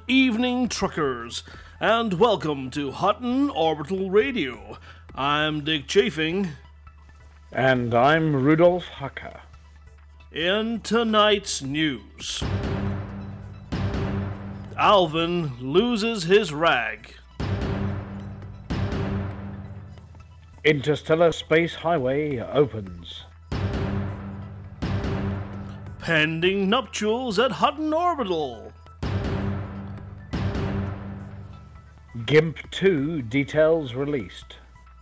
evening, truckers, and welcome to Hutton Orbital Radio. I'm Dick Chafing. And I'm Rudolf Hacker. In tonight's news, Alvin loses his rag. Interstellar Space Highway opens. Pending nuptials at Hutton Orbital. GIMP 2 details released.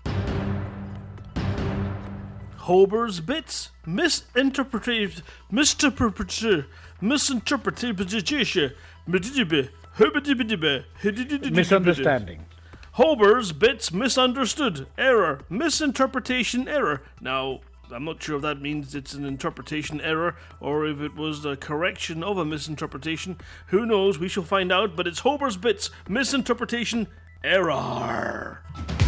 Hober's bits misinterpretation. Misunderstanding. Hober's bits misunderstood. Error. Misinterpretation error. Now, I'm not sure if that means it's an interpretation error or if it was the correction of a misinterpretation. Who knows? We shall find out. But it's Hober's bits misinterpretation error.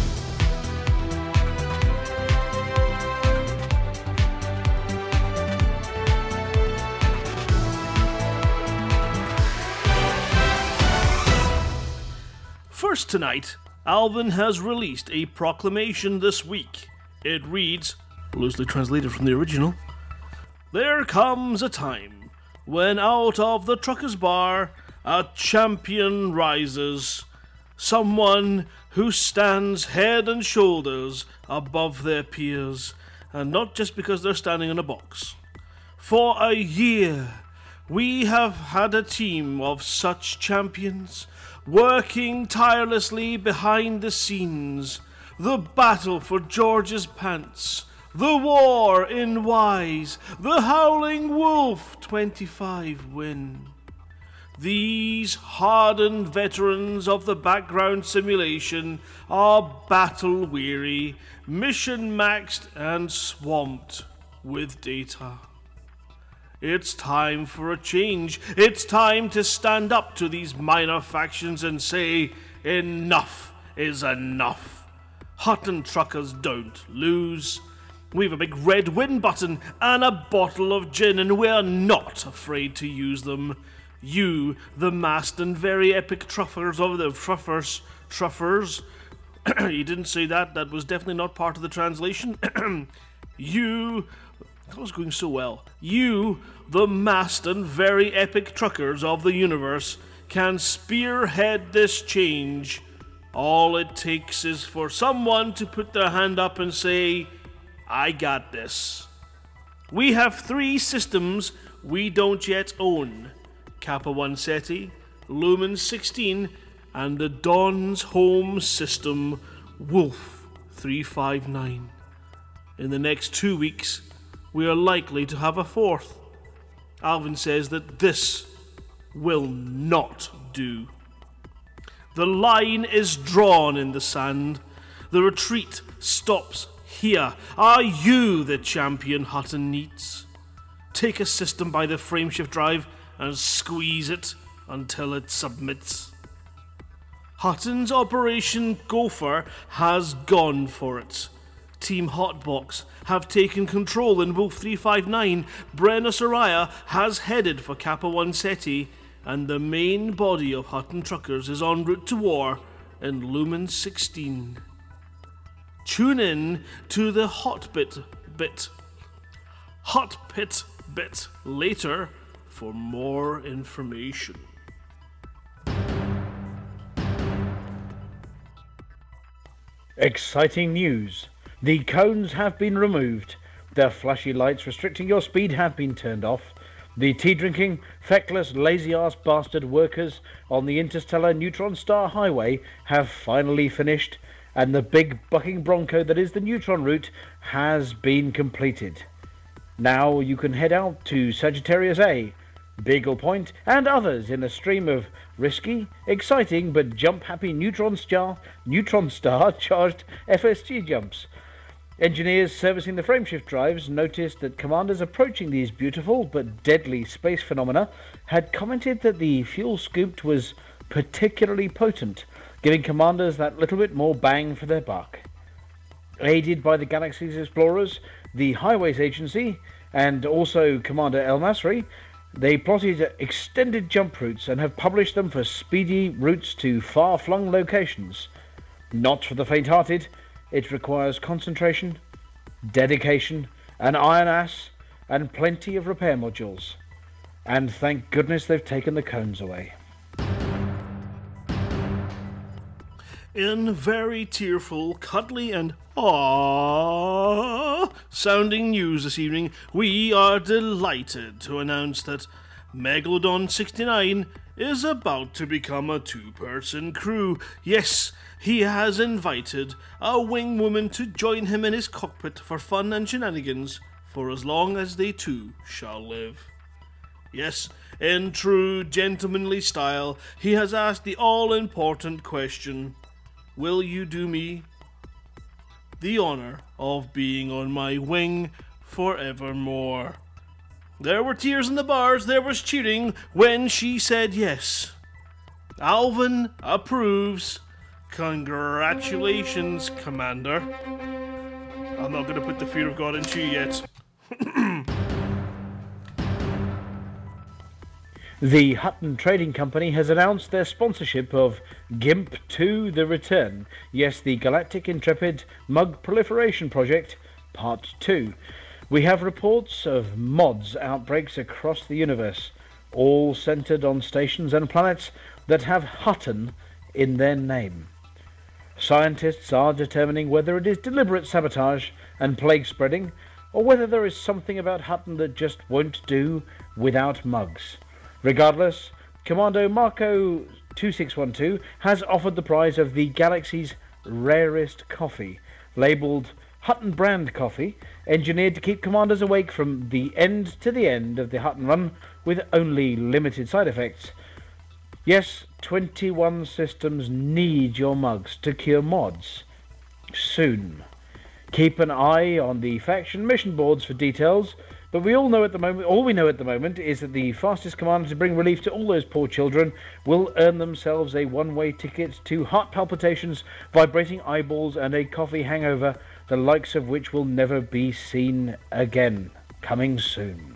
First tonight, Alvin has released a proclamation this week. It reads, loosely translated from the original, "There comes a time when out of the trucker's bar a champion rises, someone who stands head and shoulders above their peers, and not just because they're standing in a box. For a year, we have had a team of such champions, working tirelessly behind the scenes, the battle for George's pants, the war in Wise, the Howling Wolf 25 win. These hardened veterans of the background simulation are battle-weary, mission-maxed and swamped with data. It's time for a change. It's time to stand up to these minor factions and say, enough is enough. Hutton truckers don't lose. We've a big red win button and a bottle of gin, and we're not afraid to use them. You, the masked and very epic truffers of the truffers. You didn't say that. That was definitely not part of the translation. You... That was going so well. You, the masked and very epic truckers of the universe, can spearhead this change. All it takes is for someone to put their hand up and say, I got this. We have 3 systems we don't yet own. Kappa 1 Ceti, Lumen 16, and the Dawn's Home system, Wolf 359. In the next 2 weeks, we are likely to have a 4th. Alvin says that this will not do. The line is drawn in the sand. The retreat stops here. Are you the champion Hutton needs? Take a system by the frameshift drive and squeeze it until it submits. Hutton's Operation Gopher has gone for it. Team Hotbox have taken control in Wolf 359, Brenna Soraya has headed for Kappa 1 Ceti, and the main body of Hutton truckers is en route to war in Lumen 16. Tune in to the Hot Pit bit later for more information. Exciting news. The cones have been removed. The flashy lights restricting your speed have been turned off. The tea-drinking, feckless, lazy-ass bastard workers on the interstellar Neutron Star Highway have finally finished, and the big bucking bronco that is the Neutron route has been completed. Now you can head out to Sagittarius A, Beagle Point, and others in a stream of risky, exciting, but jump-happy Neutron Star charged FSG jumps. Engineers servicing the frameshift drives noticed that commanders approaching these beautiful but deadly space phenomena had commented that the fuel scooped was particularly potent, giving commanders that little bit more bang for their buck. Aided by the galaxy's explorers, the Highways Agency, and also Commander El Masri, They plotted extended jump routes and have published them for speedy routes to far-flung locations. Not for the faint-hearted, it requires concentration, dedication, an iron ass, and plenty of repair modules. And thank goodness they've taken the cones away. In very tearful, cuddly, and aww sounding news this evening, we are delighted to announce that Megalodon 69 is about to become a two-person crew. Yes, he has invited a wing woman to join him in his cockpit for fun and shenanigans for as long as they too shall live. Yes, in true gentlemanly style, he has asked the all-important question: will you do me the honor of being on my wing forevermore? There were tears in the bars, there was cheering when she said yes. Alvin approves. Congratulations, Commander. I'm not going to put the fear of God into you yet. The Hutton Trading Company has announced their sponsorship of GIMP 2 The Return. Yes, the Galactic Intrepid Mug Proliferation Project, Part 2. We have reports of mods outbreaks across the universe, all centered on stations and planets that have Hutton in their name. Scientists are determining whether it is deliberate sabotage and plague spreading, or whether there is something about Hutton that just won't do without mugs. Regardless, Commando Marco 2612 has offered the prize of the galaxy's rarest coffee, labelled Hutton brand coffee, engineered to keep commanders awake from the end to the end of the Hutton run with only limited side effects. Yes, 21 systems need your mugs to cure mods. Soon. Keep an eye on the faction mission boards for details, but all we know at the moment is that the fastest commander to bring relief to all those poor children will earn themselves a one-way ticket to heart palpitations, vibrating eyeballs, and a coffee hangover, the likes of which will never be seen again. Coming soon.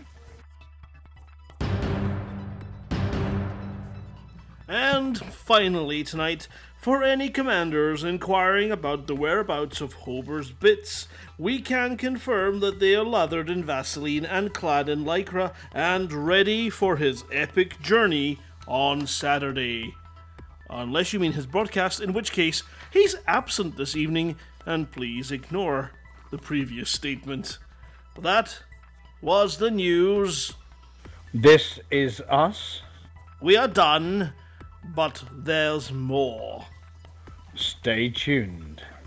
And finally tonight, for any commanders inquiring about the whereabouts of Hober's bits, we can confirm that they are lathered in Vaseline and clad in lycra and ready for his epic journey on Saturday. Unless you mean his broadcast, in which case he's absent this evening, and please ignore the previous statement. That was the news. This is us. We are done, but there's more. Stay tuned.